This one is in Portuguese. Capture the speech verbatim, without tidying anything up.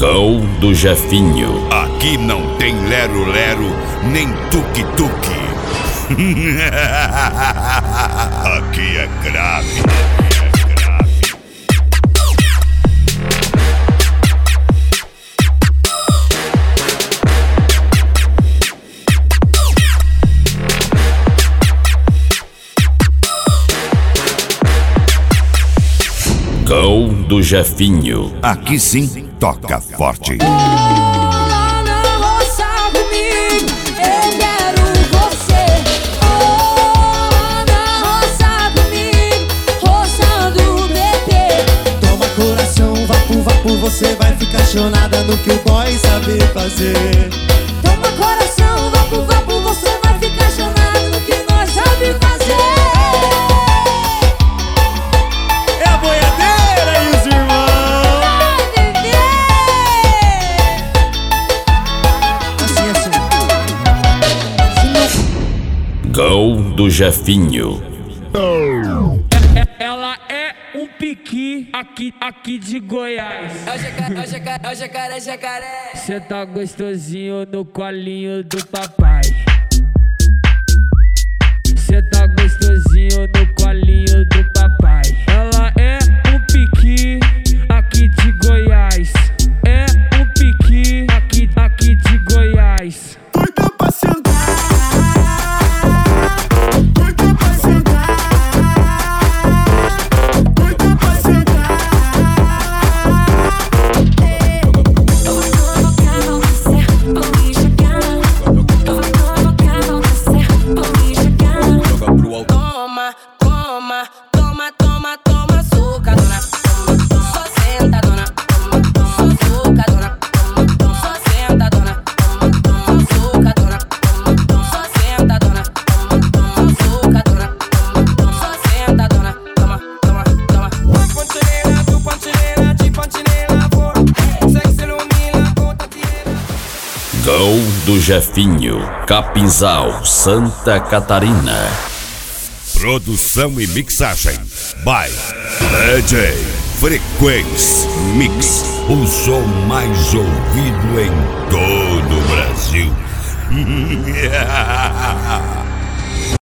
Gol do Jefinho. Aqui não tem lero-lero, nem tuque-tuque. Aqui é grave. Gol do Jefinho. Aqui sim toca forte. Você vai ficar chonada no que o boy sabe fazer. Toma coração, vapo, vapo, você vai ficar chonada no que nós sabe fazer. É a boiadeira e os irmãos. Vai, bebê. Assim, assim. Gol do Jefinho. Ela é um piqui aqui, aqui de Goiás. É o jacaré, é o jacaré, é o jacaré, jacaré. Cê tá gostosinho no colinho do papai. Cê tá gostosinho no colinho do papai. Ela é um piqui aqui de Goiás. É um piqui aqui, aqui de Goiás. Doida pra sentar. Doida pra sentar. Doida pra sentar. Toma, toma, toma, toma, toma açúcar, dona. Só senta, dona. Só açúcar, dona. Só senta, dona. Só açúcar, dona. Só senta, dona. Só açúcar, dona. Só senta, dona. Toma, toma, toma. Pontilena, tu pontilena, de pontilena, vou. Sexy ilumina, conta tiena. Gol do Jefinho. Capinzal, Santa Catarina. Produção e mixagem by D J Frequência Mix, o som mais ouvido em todo o Brasil.